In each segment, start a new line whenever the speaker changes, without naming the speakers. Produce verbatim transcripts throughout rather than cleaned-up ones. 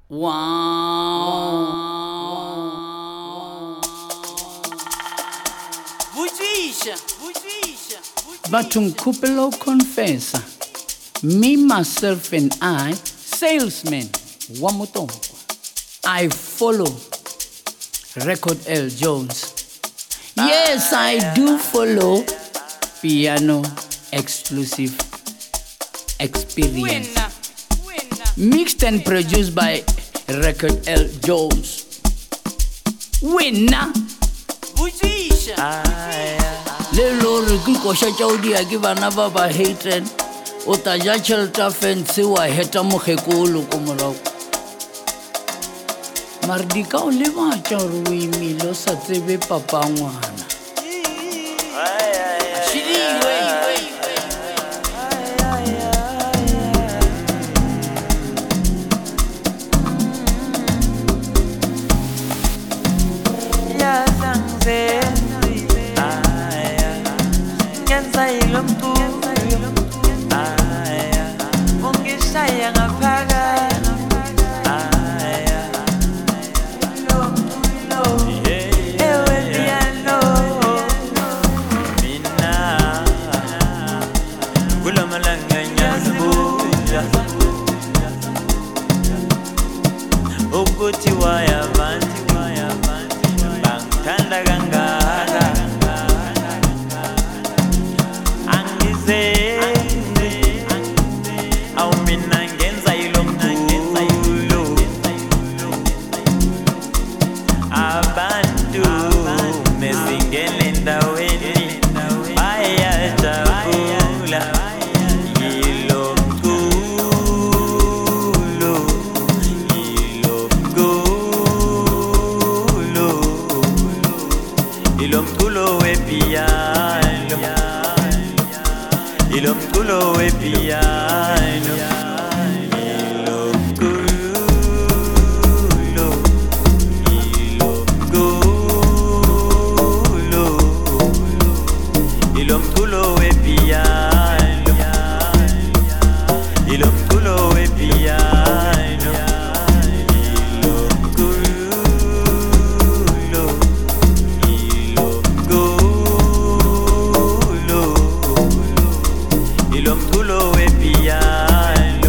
Wow. Vujisha, vujisha, vujisha. Batumkupelo confessa. Me, myself, and I, salesman, Wamutongo. I follow Record L. Jones. Yes, I do follow Piano Exclusive Experience. Winner. Winner. Mixed and produced by Record L. Jones. Winner. Vujisha. Lelo rikikosha chaudi akivana baba hatred. Otaja chelta fensi wa heta mukhekulu kumurau. Mardika o le batla gore o imile o sa tsebe papa ngwana.
Ukuthi waya bantu bangithanda kangaka angize awu mina ngenza ilomculo abantu mesingene endaweni bayajabula ilomculo wepiano ilomculo wepiano ilomculo ilomculo ilomculo wepiano ilomculo wepiano ilomculo wepiano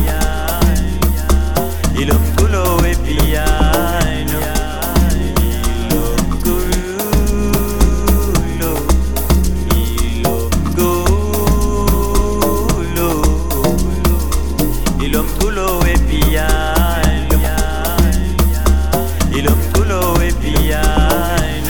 ilomculo wepiano ilomculo ilomculo ilomculo wepiano ilomculo wepiano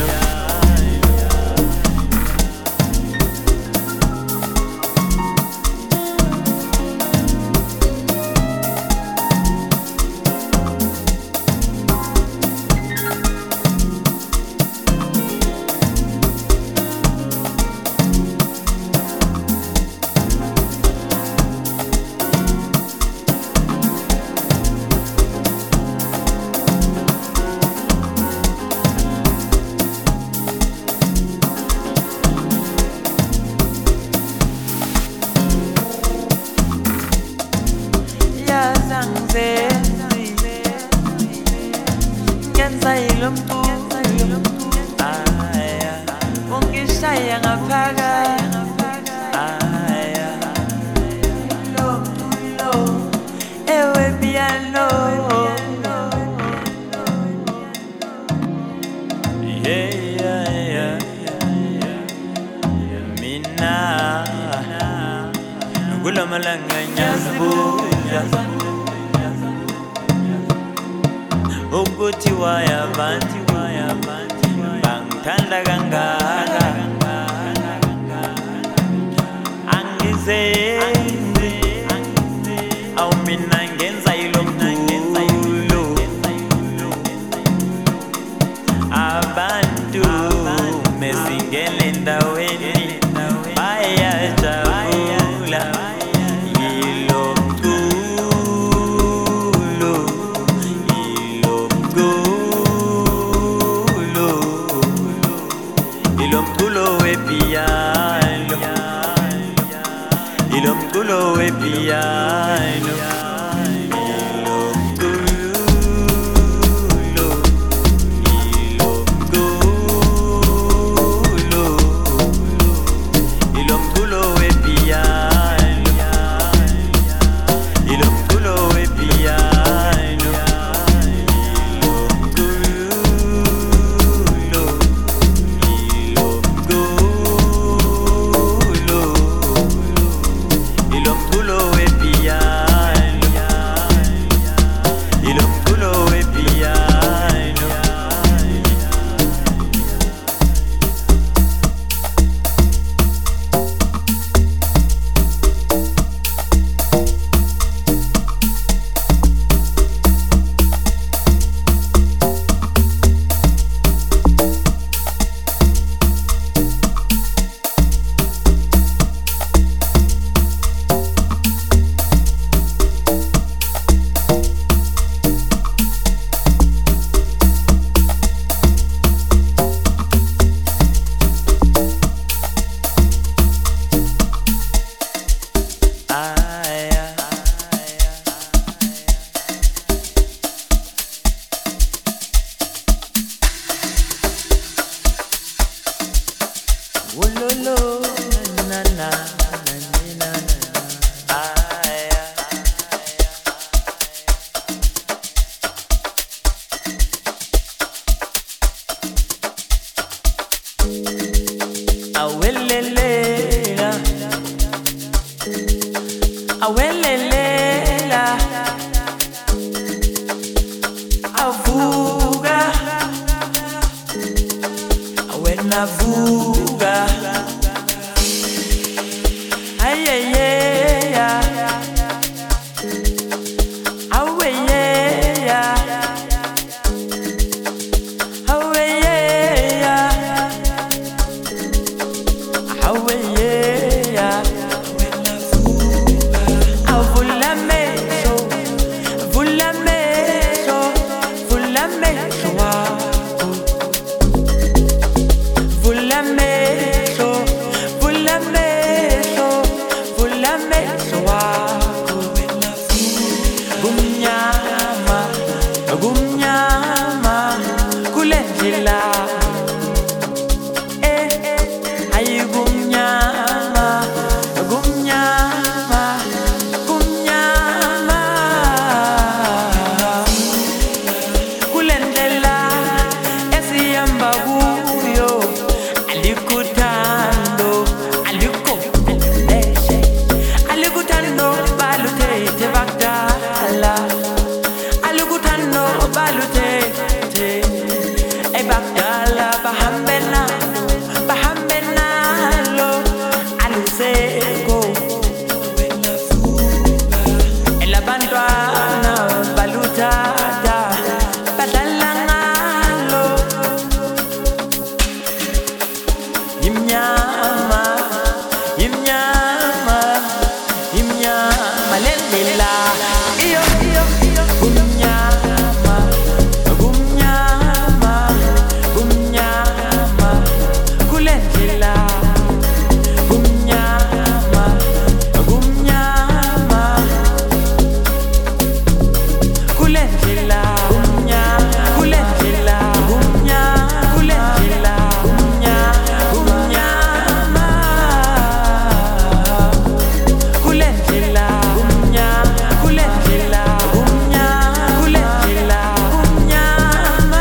ngenza ilomculo aya ungishaya ngaphakathi aya ilomculo ewe piano yeah yeah yeah mina ngulamalanga nyazibuya ukuthi waya bantu bangithanda kangaka angize awu mina ngenza ilomculo abantu mesingene endaweni bayajabula lo na na na na na aya awelelela awelelela avuga awenavuga ayeyeya aweyeya aweyeya aweyeya avulameso vulameso vulameso wako vulameso vulameso vulameso wako gumnyama gumnyama kulendlela eh ayi gumnyama gumnyama gumnyama kulendlela esiyamba kuyo alikuthando aliko leshe alikuthando baluthe bakdala alikuthando baluthe ebakdala bahambena bahambena lo aluseko elabantwana baluthada badlala ngalo imnyama imnyama imnyama lendlela iyo iyo iyo gumnyama gumnyama gumnyama kulendlela gumnyama gumnyama kulendlela gumnya kulendlela gumnya kulendlela gumnya gumnyama kulendlela gumnya kulendlela gumnya kulendlela gumnyama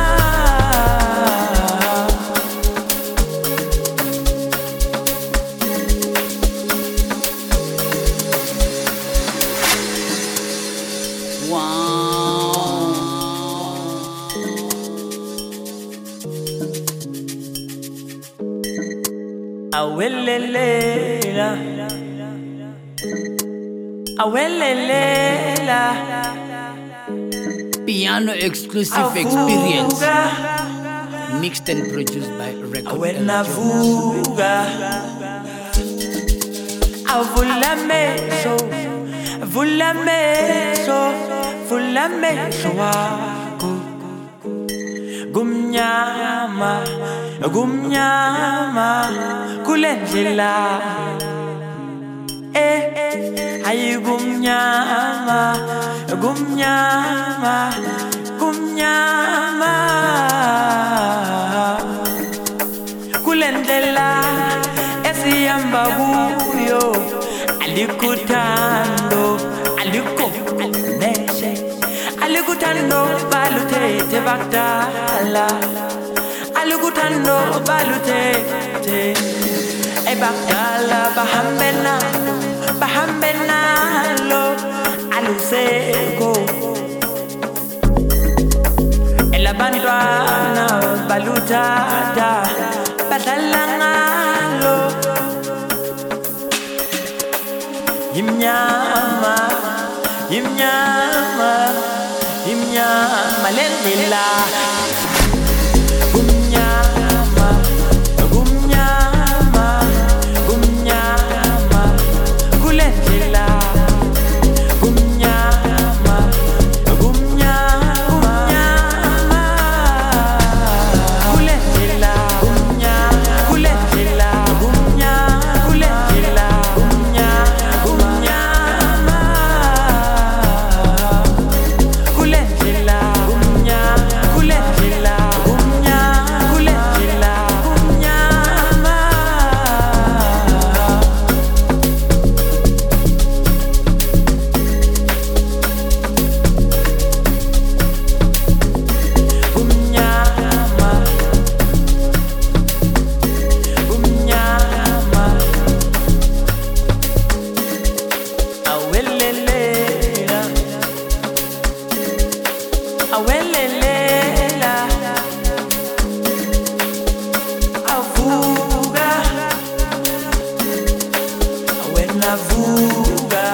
awelelela awelelela
Piano exclusive experience. Mixed and produced by Record
awenavuga avulameso vulameso vulameso wako gumnyama gumnyama kulendlela eh ayi gumnyama gumnyama gumnyama kulendlela esiyamba kuyo alikuthando aliko leshe alikuthando baluthe bakdala alikuthando baluthe ebakdala bahambena bahambena lo aluseko elabantwana baluthada badlala ngalo imnyama imnyama imnyama lendlela gumnyama gumnyama gumnyama kulendlela gumnyama gumnyama kulendlela gumnya kulendlela gumnya kulendlela gumnya gumnyama kulendlela gumnya kulendlela awelelela avuka wena vuka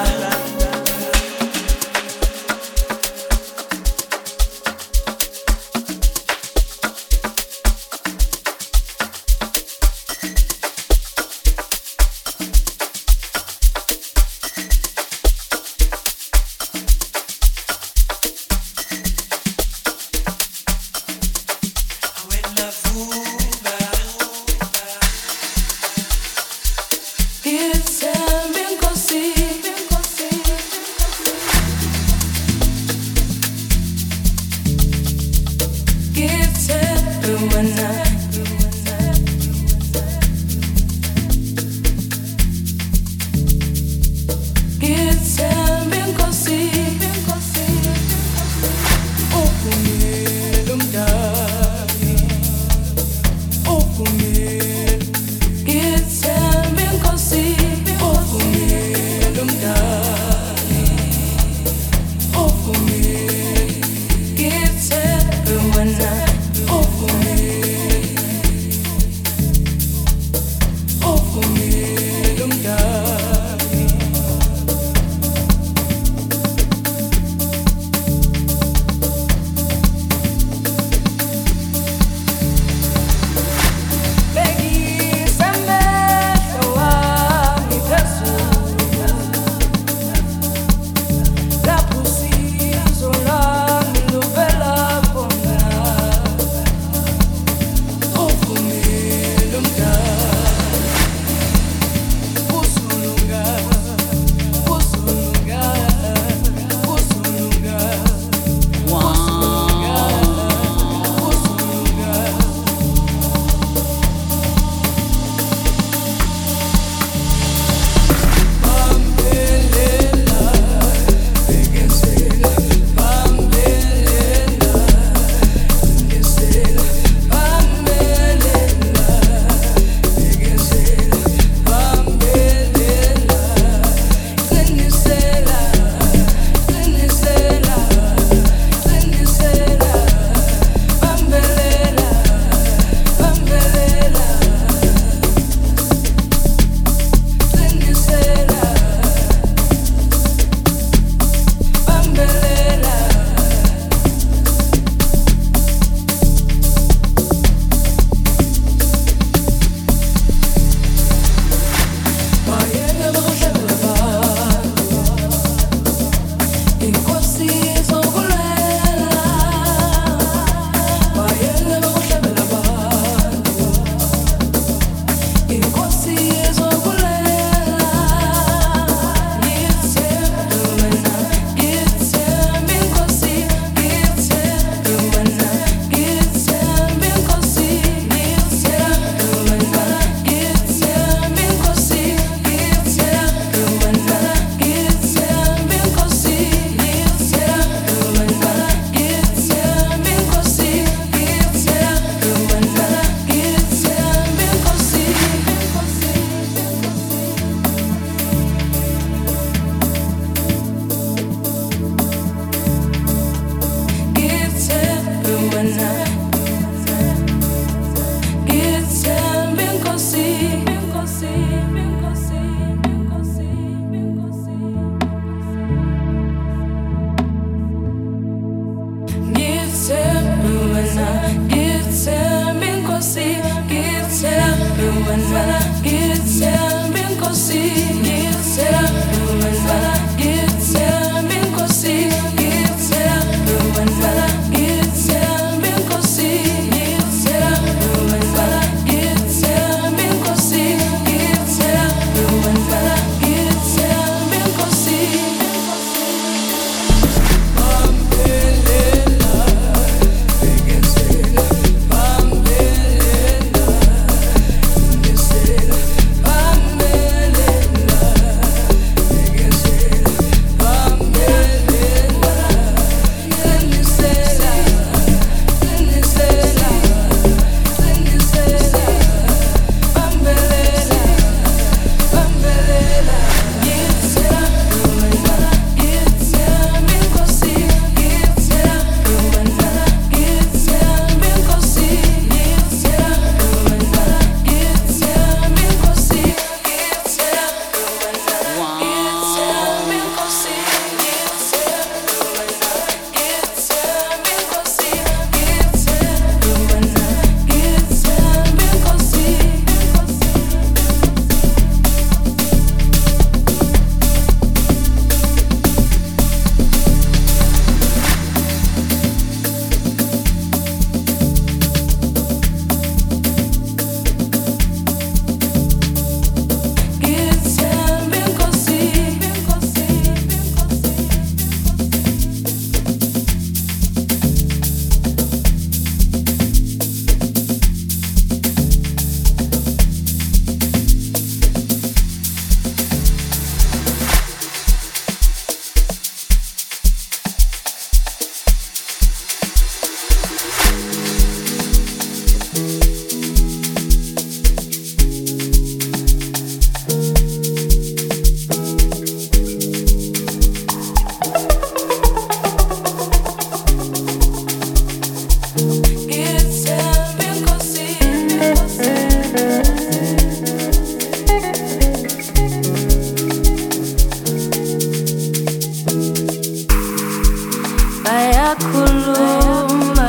bayakhuluma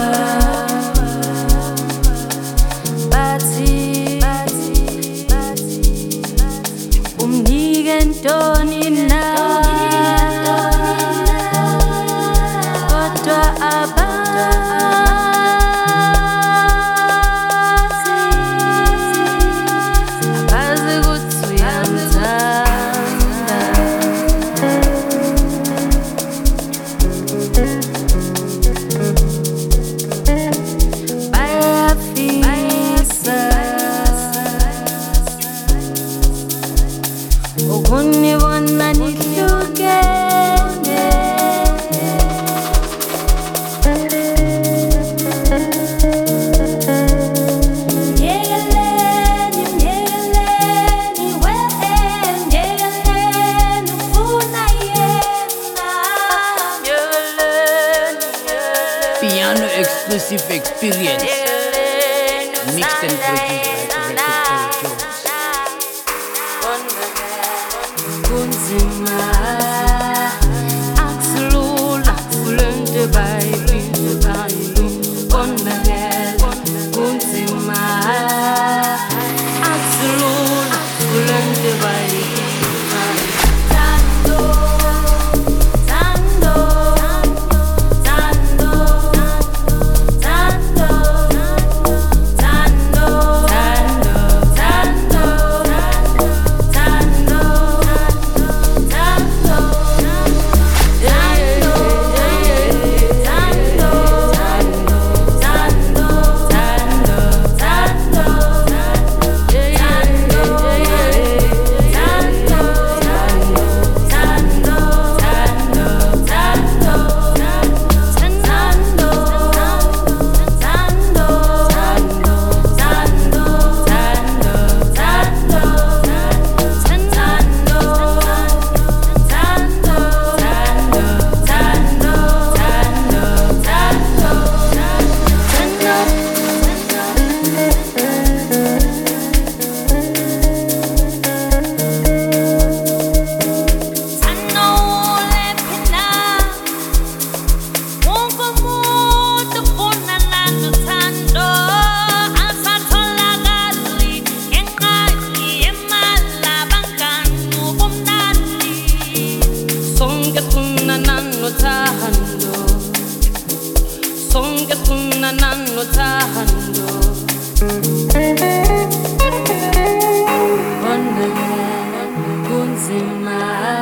bathi umnike ntoni na kodwa abazi abazi ukuthi uyamthanda bayafisa ukunibona nihlukene Nyekeleni, nyekeleni, we, nyekeleni, ufuna yena. Nyekeleni, nyekeleni,
Piano exclusive experience.
nyekeleni,
Mixed and produced by
usandana.
Record Jones.
Kunzima akusilula kulento bayibizana konakela kunzima akusilula kulento bayibizana Thando Thando Thando Thando Thando Thando Thando Sonke sunanano thando Bonakela kunzima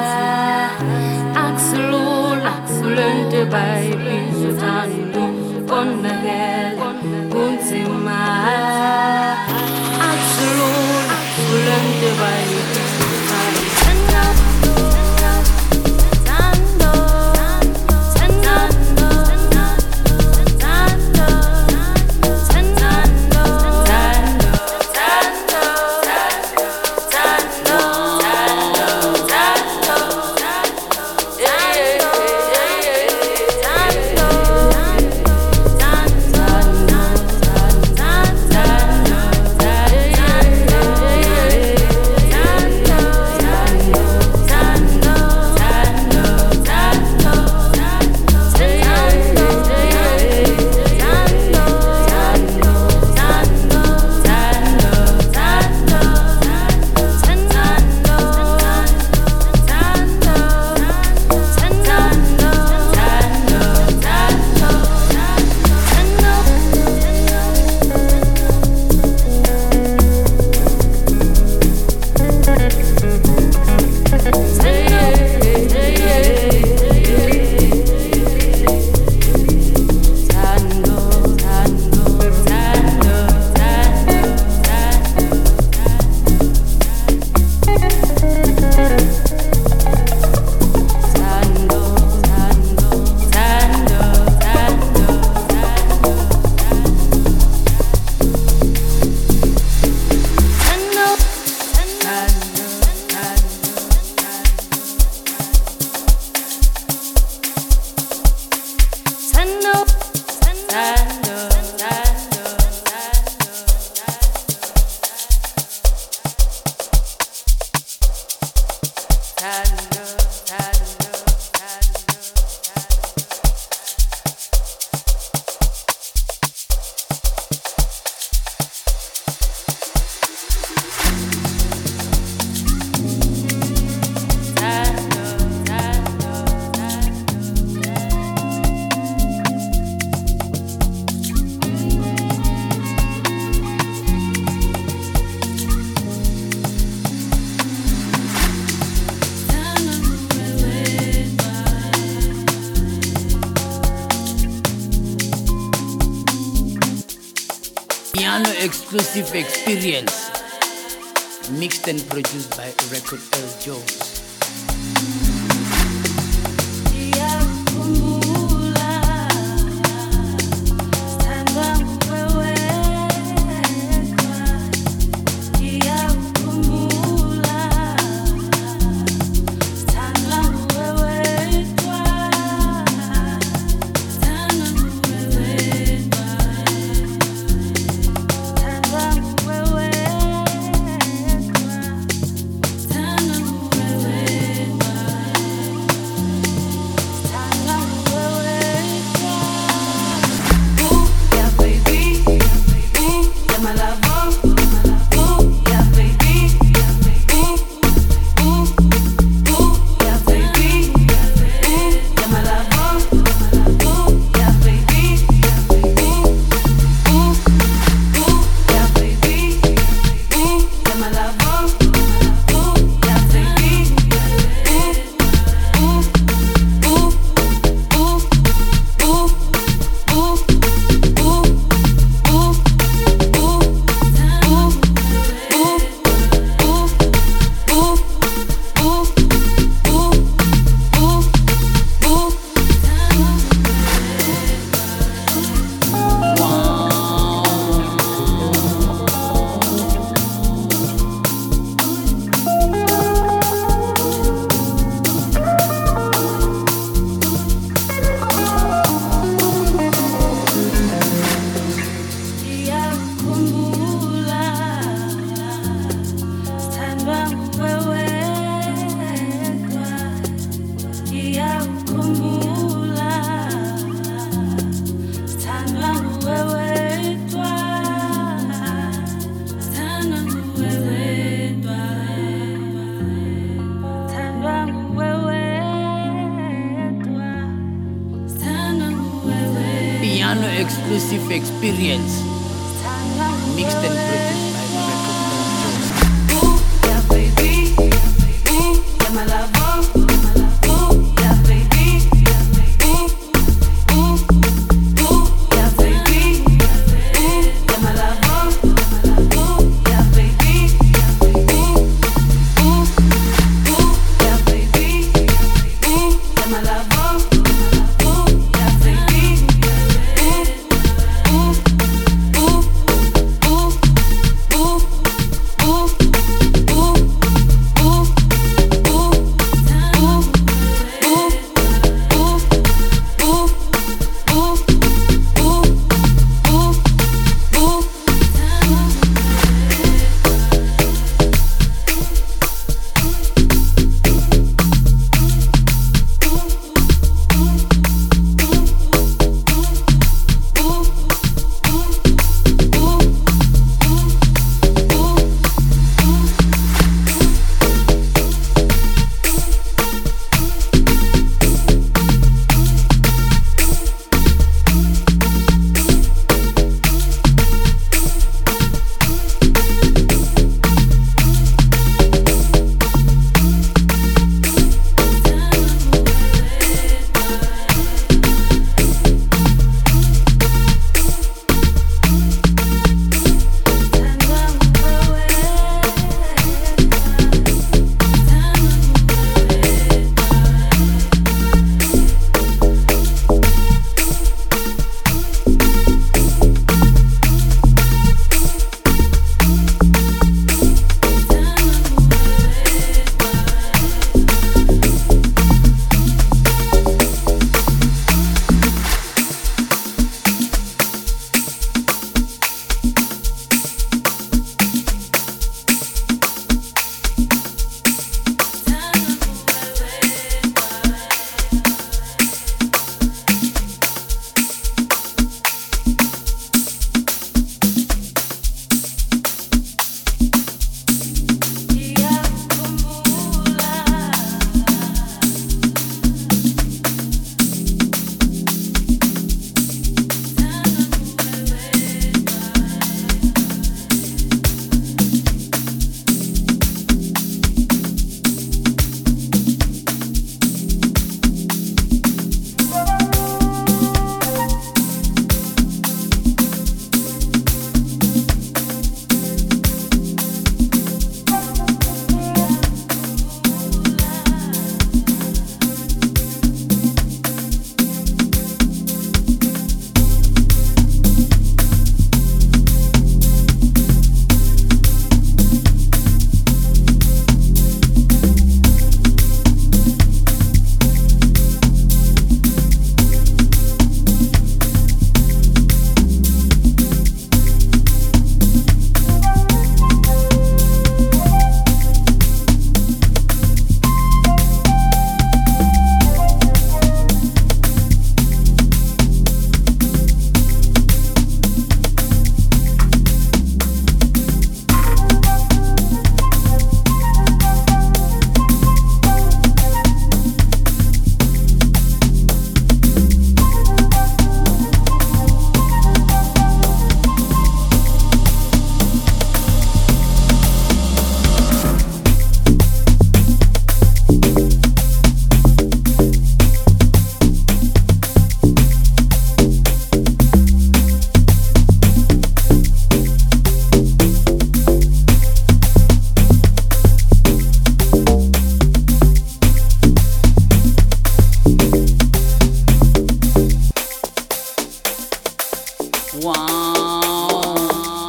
akusilula kulento bayibizana Bonakela kunzima akusilula kulento bayibizana Thando
Piano exclusive experience. Mixed and produced by Record L. Jones. Piano exclusive experience. Mixed and produced by Record L. Jones.
Ooh, yeah, baby. Ooh, yeah, my lover. Ooh, yeah, baby. Ooh, ooh, ooh, yeah, baby. Ooh, yeah, my lover. Ooh, yeah, baby. Ooh, ooh, ooh, yeah, baby. Ooh, yeah, my lover.
Wow.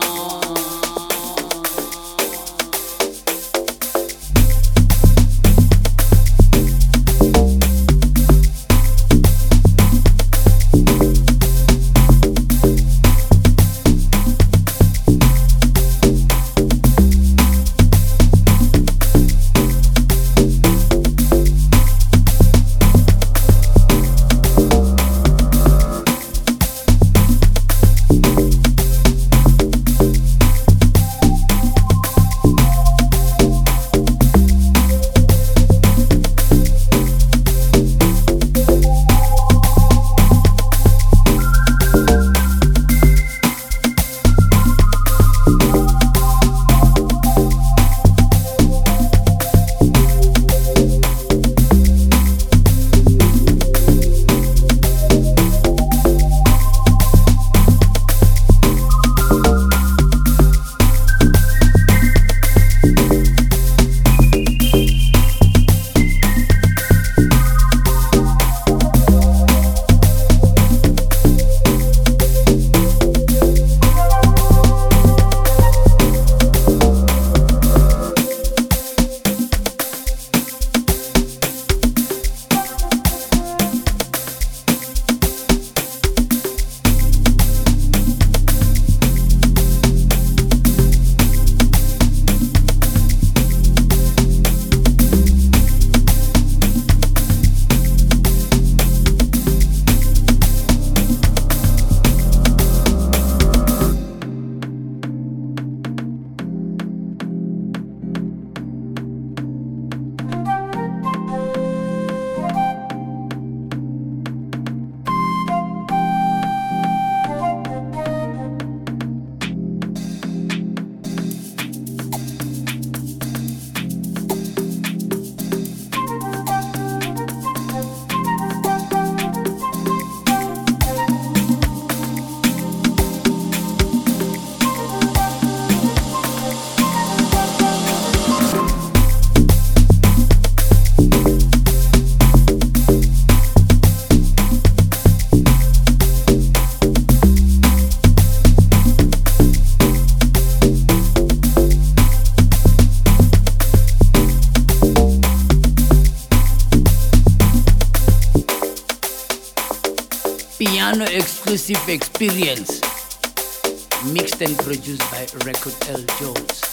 Piano exclusive experience, mixed and produced by Record L. Jones.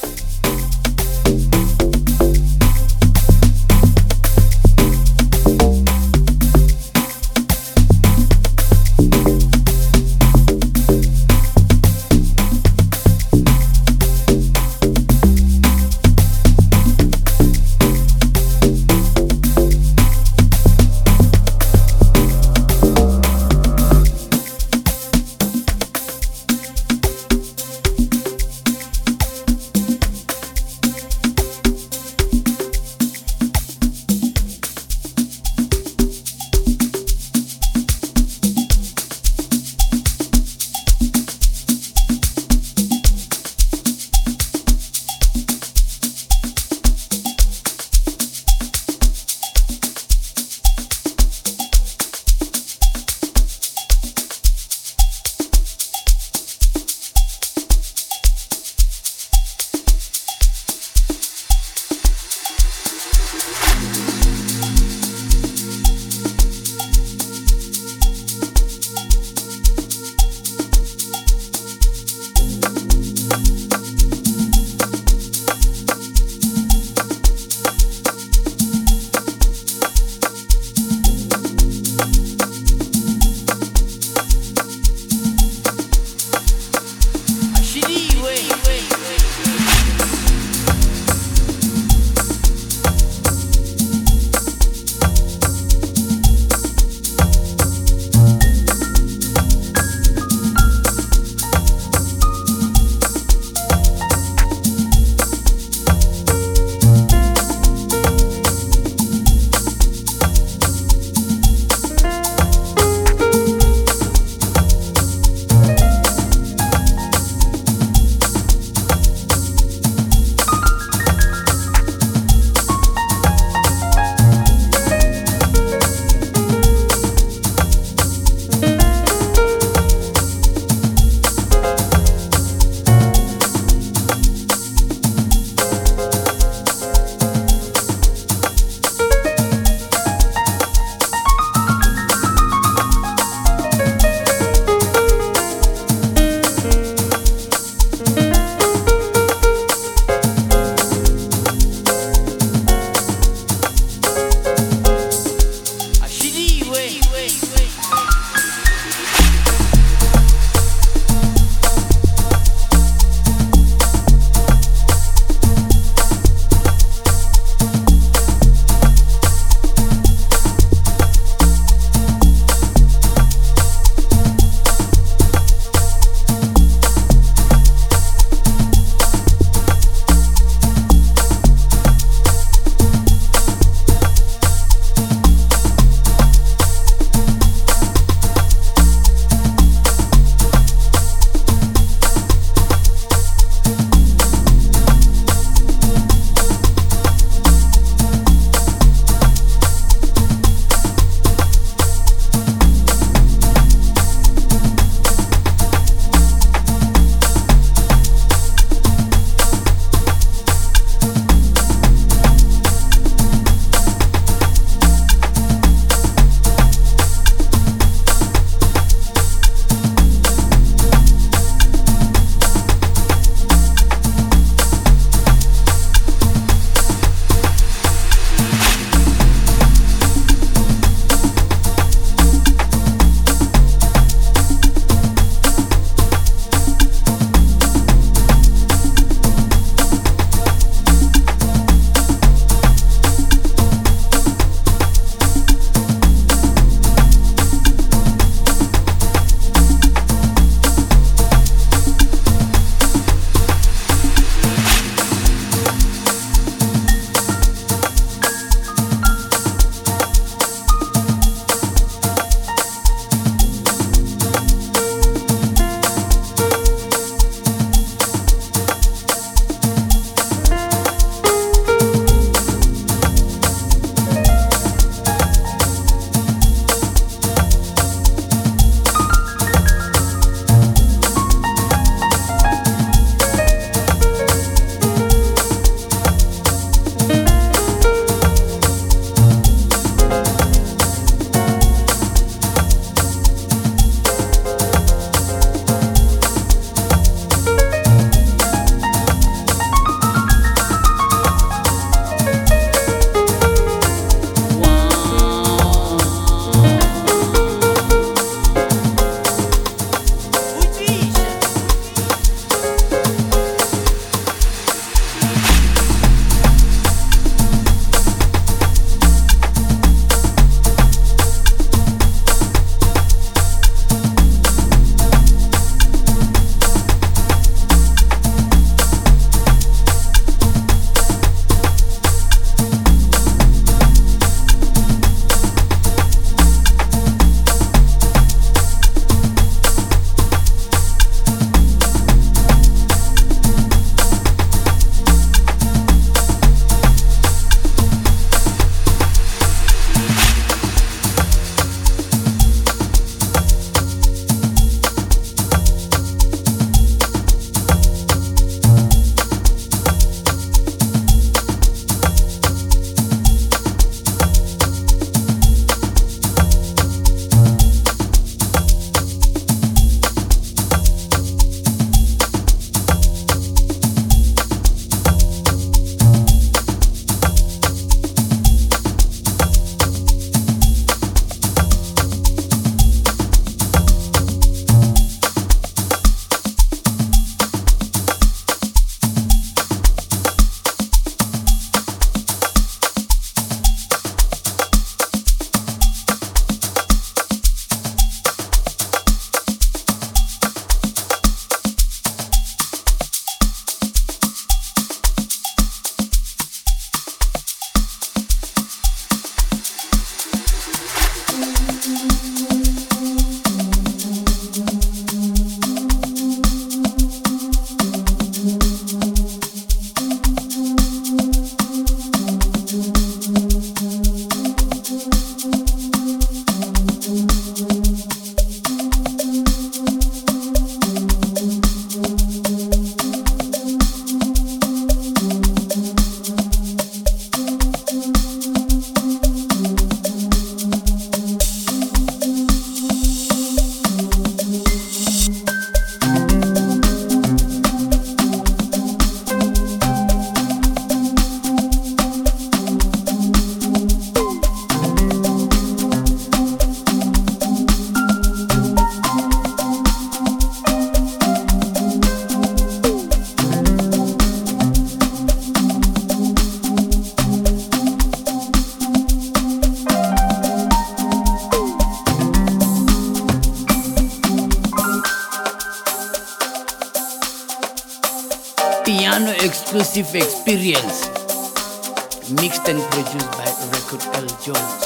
piano exclusive experience, mixed and produced by Record L. Jones.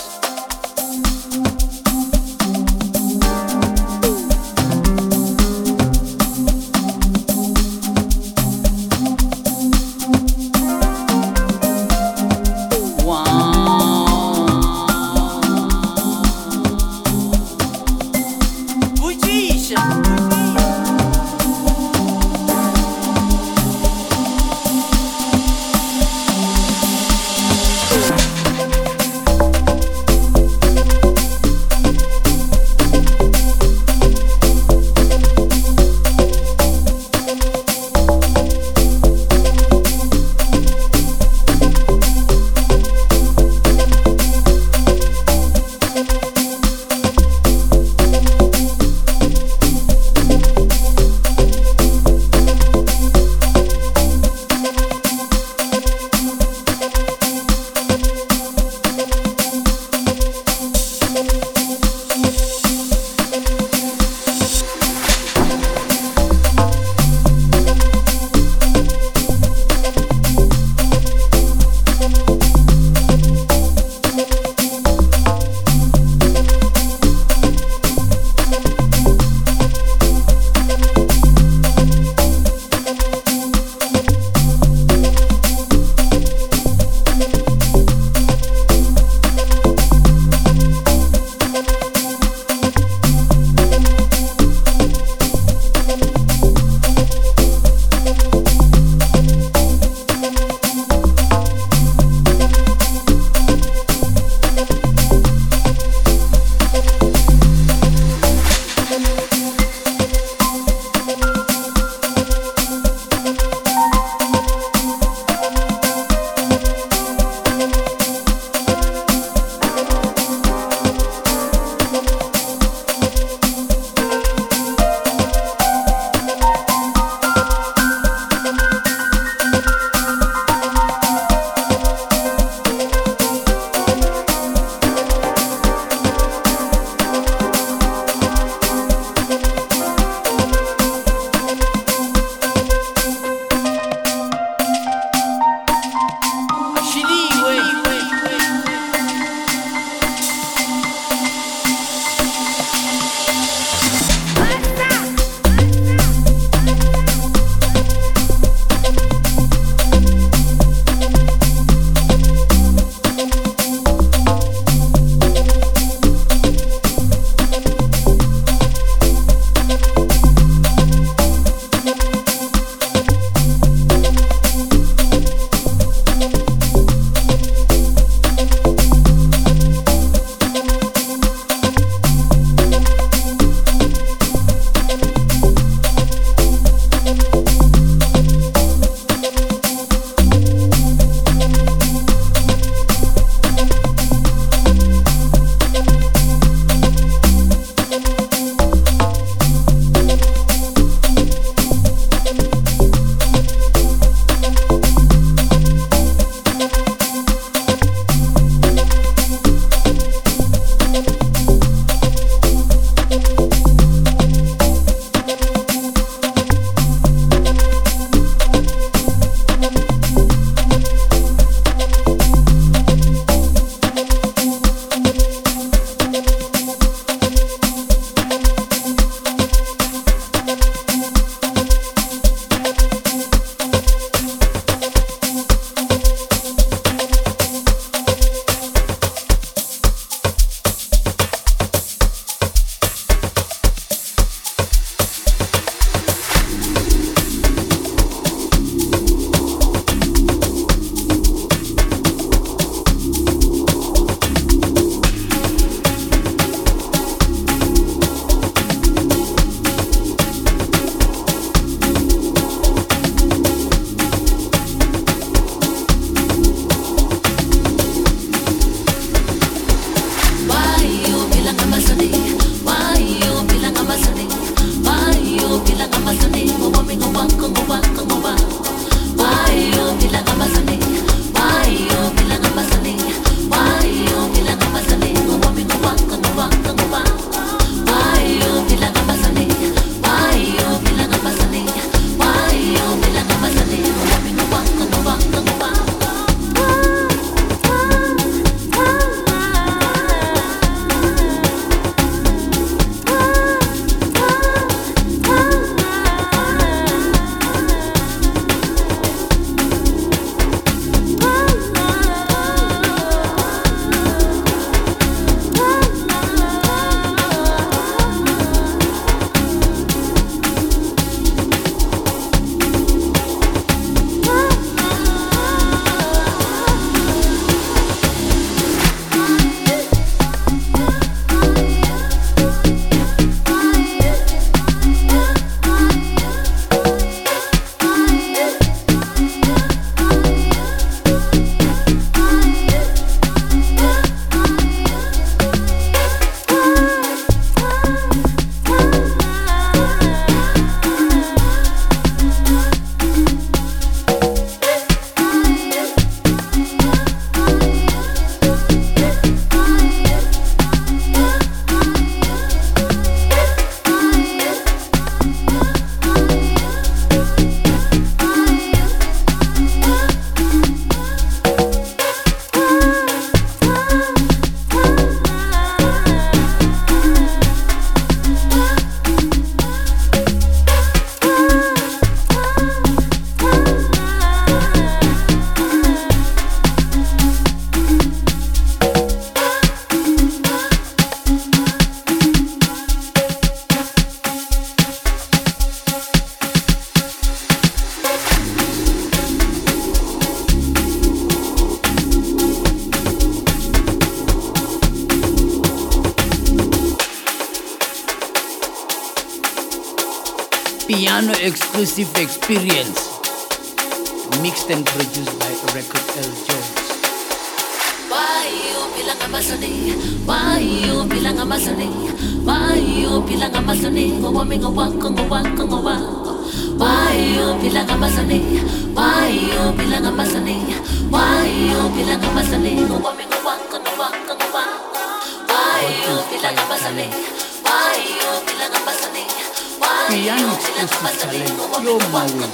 Piano exclusive experience. Mixed and produced by Record L. Jones.
Why you bilang amasani? Why you bilang amasani? Why you bilang amasani? Ngawami ngawang ngawang ngawang. Why you bilang amasani? Why you bilang amasani? Why you bilang amasani? Ngawami ngawang ngawang ngawang. Why you bilang amasani? Why you bilang amasani? Why you bilang amasani?
You're my way.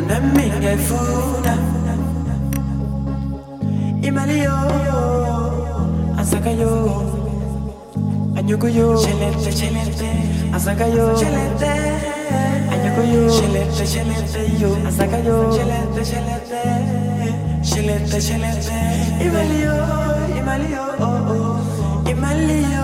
nami ngiyayifuna imali yo asaka yo anyuko yo chelete chelete asaka yo chelete anyuko yo chelete chelete yo asaka yo chelete chelete chelete chelete imali yo imali yo oh oh imali yo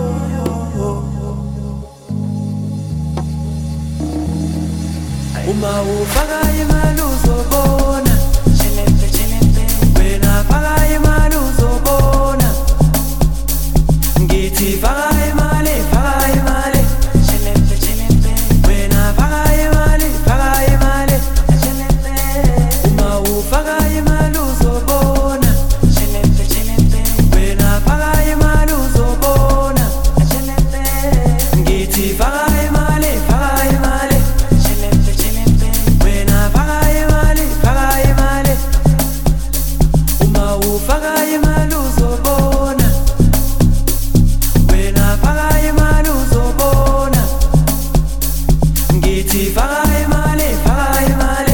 uma ufaka imali uzobona chelete chelete wena faka imali uzobona ngithi faka imali faka imali chelete chelete wena faka imali faka imali chelete uma ufaka imali uzobona chelete chelete wena faka imali uzobona chelete ngithi faka imali faka imali chelete chelete wena faka imali faka imali uma ufaka imali uzobona wena faka imali uzobona ngithi faka imali faka imali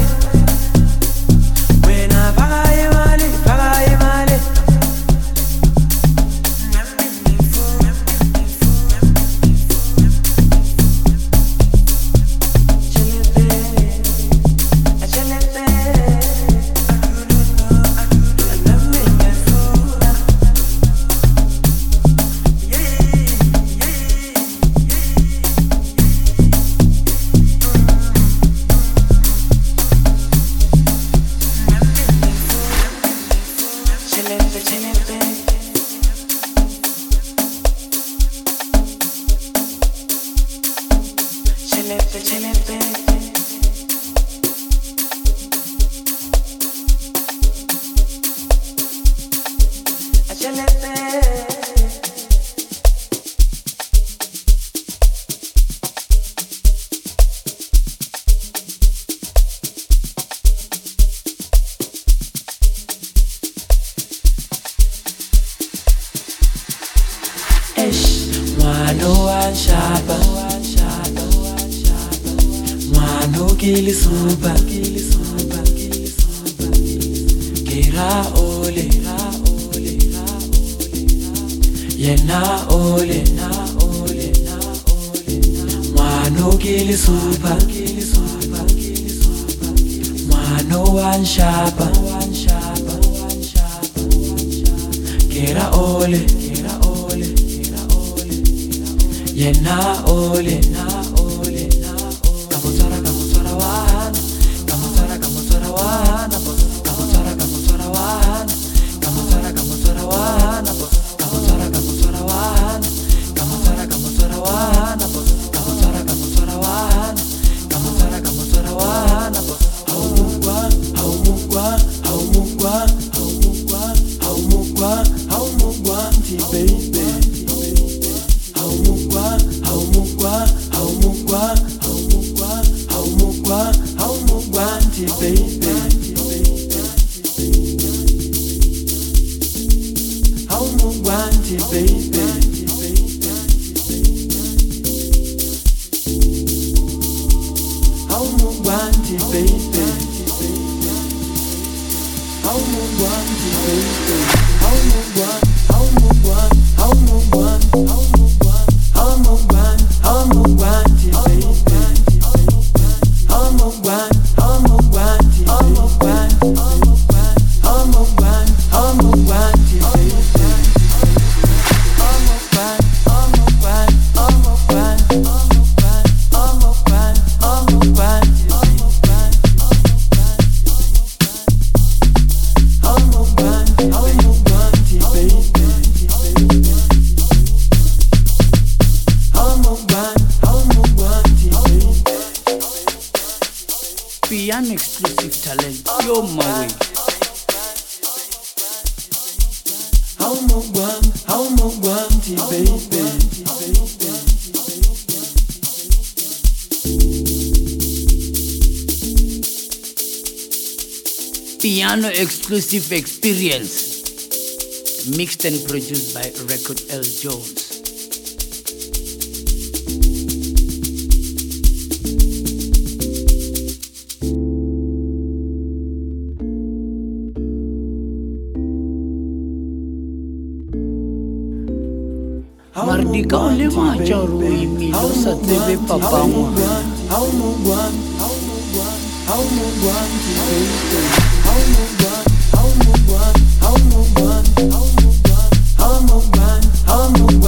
wena faka imali faka imali
Piano exclusive talent, you're my way.
How more one, how more one, baby.
Piano exclusive experience, mixed and produced by Record L Jones. Mardika o le matša gore o imile o sa tsebe papangwana.
How no one, how no one, how no one, how no one, how no one, how no one, how no one, how no one,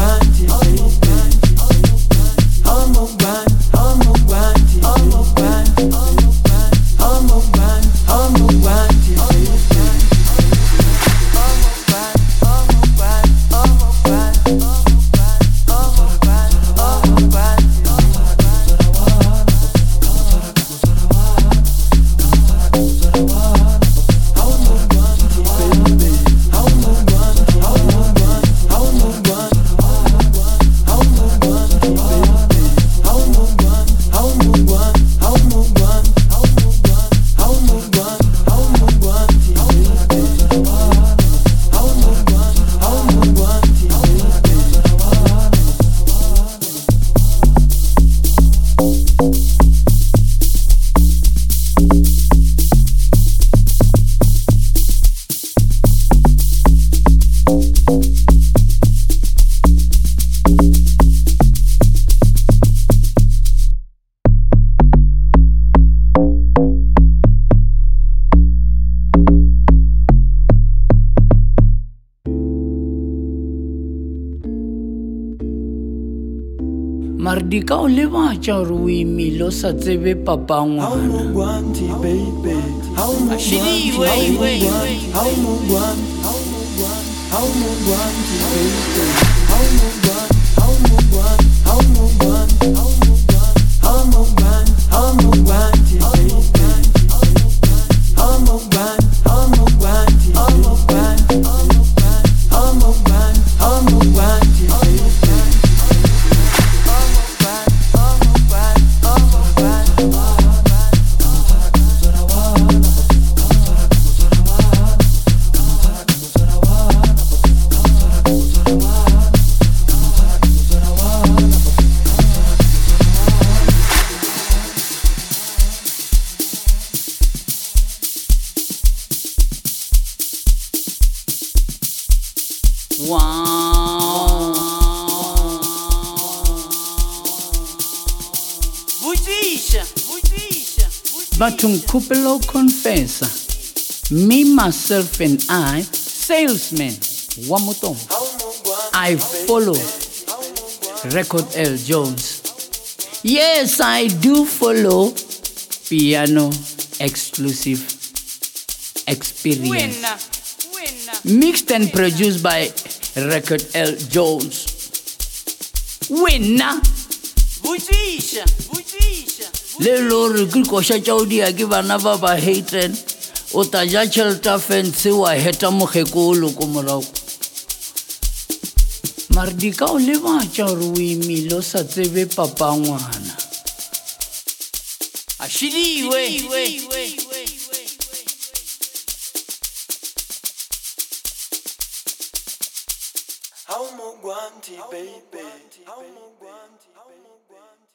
Mardika o le matša gore o imile o sa tsebe papangwana. Wow. But to Kupelo confessor, me, myself, and I, salesman, Wamutom, I follow Record L Jones. Yes, I do follow Piano Exclusive Experience. Winner. Winner. Mixed and produced by Record L Jones. Winner. Bujisha, bujisha. Le lori ke kosha tšao dia ke bana ba ba hatred o ta ja tšhelta fence wa heta mogekolo ko morago. Mardika o le matša gore o imile o sa tsebe papangwana. A šhidiwe.
How mo guanti, baby. How mo guanti, baby.